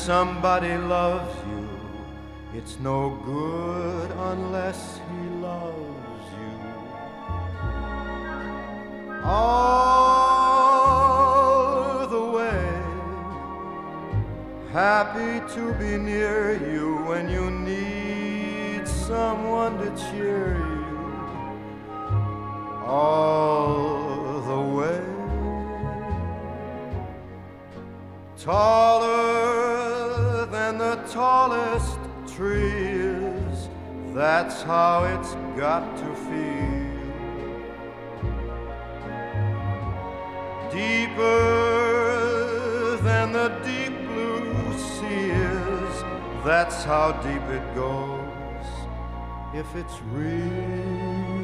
somebody loves you, it's no good unless he loves you. All the way, happy to be near you when you need someone to cheer you. All the way, taller than the tallest tree is, that's how it's got to feel. Deeper than the deep blue sea is, that's how deep it goes, if it's real.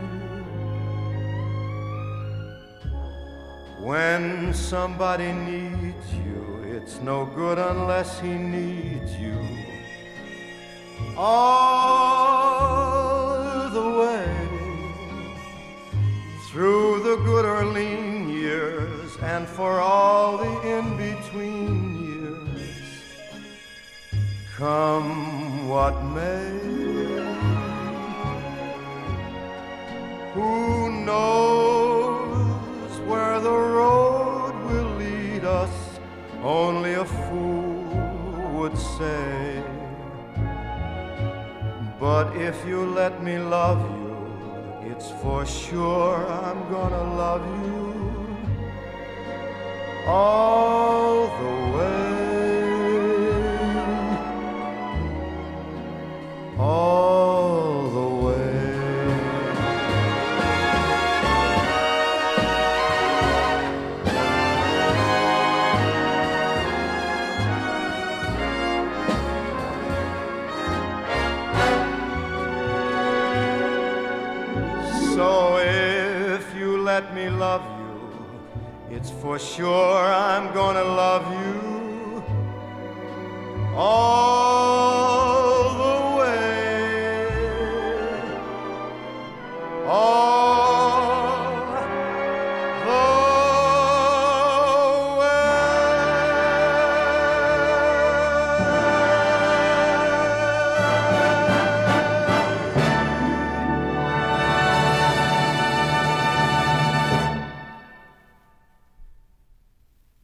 When somebody needs you, it's no good unless he needs you. All the way, through the good or lean years, and for all the in-between years, come what may. Who knows where the road will lead us? Only a fool would say. But if you let me love you, it's for sure I'm gonna love you all the way, all the way. So if you let me love you, it's for sure I'm gonna love you all